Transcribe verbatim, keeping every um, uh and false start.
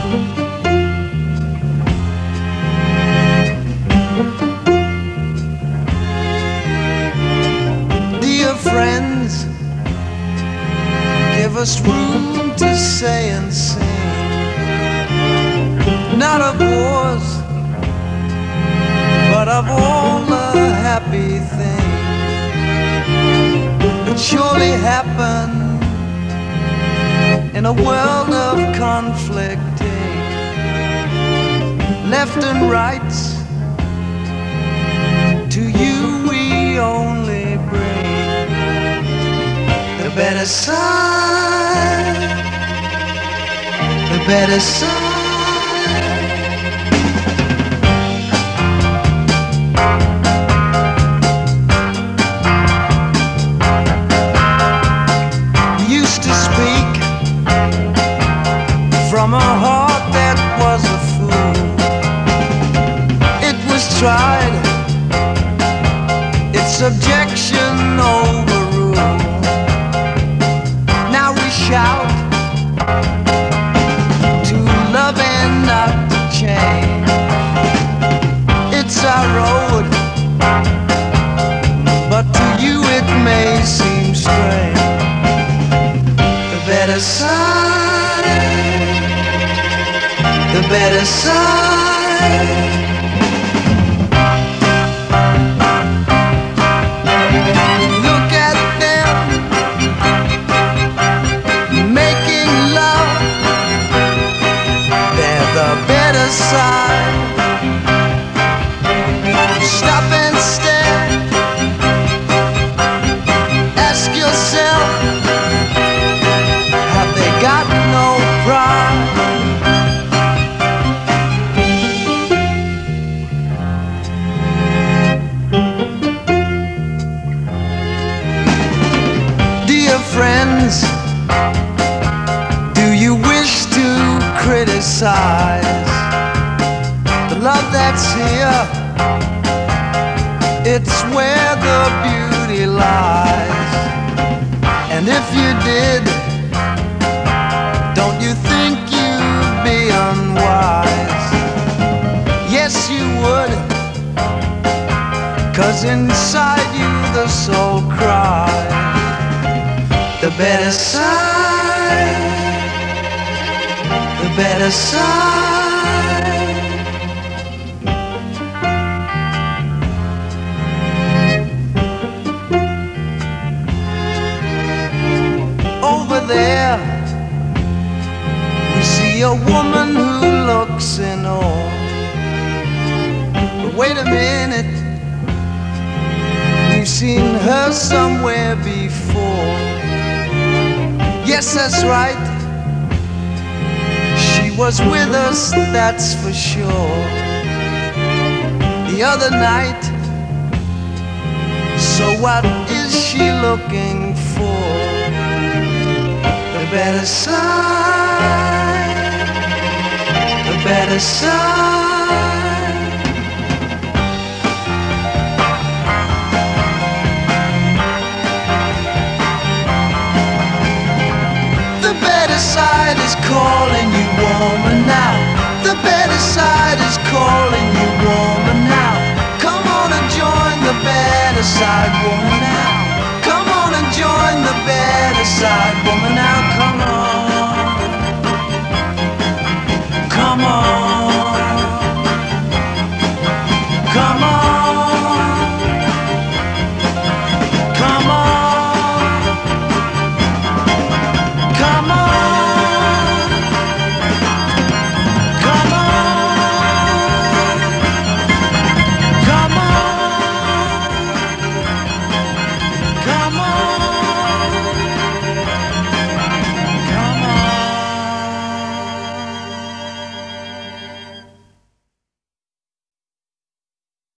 Dear friends, give us room to say and sing, not of wars, but of all the happy things that surely happen in a world of conflicting, left and rights. To you we only bring the better side, the better side. From a heart that was a fool, it was tried, its objection overruled. Now we shout to love and not to change. It's our road, but to you it may seem strange. The better side, the better side. Look at them making love, they're the better side. Stop and stare, ask yourself, have they got no pride? Friends, do you wish to criticize the love that's here? It's where the beauty lies. And if you did, don't you think you'd be unwise? Yes, you would, 'cause inside you the soul cries. The better side, the better side. Over there, we see a woman who looks in awe. But wait a minute, we've seen her somewhere before. Yes, that's right, she was with us, that's for sure, the other night. So what is she looking for? The better side, the better side. The better side is calling you, woman, now. The better side is calling you, woman, now. Come on and join the better side.